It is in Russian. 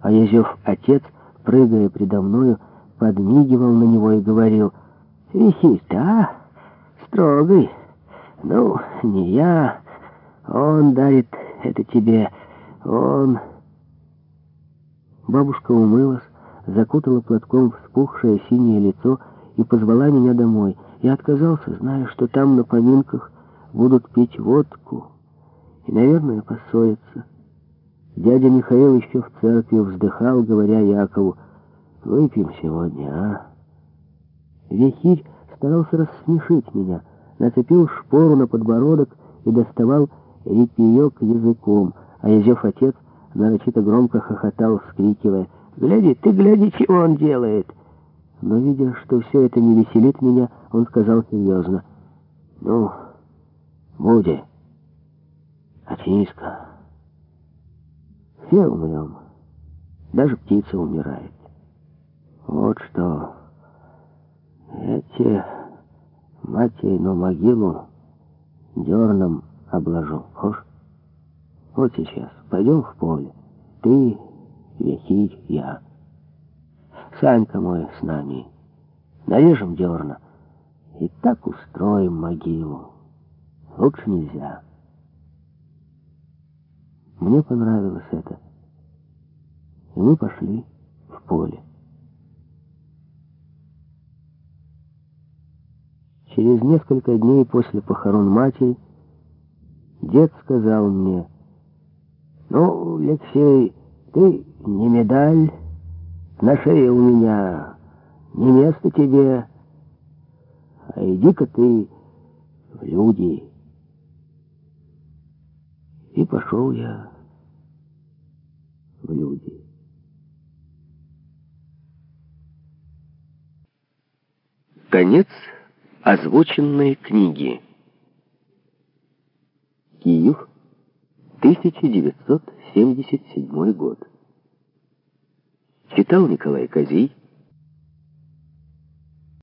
А Езев отец, прыгая предо мною, подмигивал на него и говорил: «Вихить, а? Строгий. Ну, не я. Он дарит это тебе. Он...» Бабушка умылась, закутала платком вспухшее синее лицо и позвала меня домой. Я отказался, зная, что там на поминках будут пить водку и, наверное, поссорятся. Дядя Михаил еще в церкви вздыхал, говоря Якову: «Выпьем сегодня, а?» Вихирь старался рассмешить меня, нацепил шпору на подбородок и доставал репеек языком, а Езев отец нарочито громко хохотал, вскрикивая: «Гляди, ты гляди, чего он делает!» Но, видя, что все это не веселит меня, он сказал серьезно: «Ну, Будя, очнись-ка. Все умрем, даже птица умирает. Вот что, я тебе, материну могилу дерном обложу, хошь? Вот сейчас пойдем в поле, ты, Вихирь, я. Санька мой с нами. Нарежем дерна и так устроим могилу. Лучше нельзя». Мне понравилось это, и мы пошли в поле. Через несколько дней после похорон матери дед сказал мне: «Ну, Алексей, ты не медаль, на шее у меня не место тебе, а иди-ка ты в люди». И пошел я в люди. Конец озвученной книги. Киев, 1977 год. Читал Николай Козий.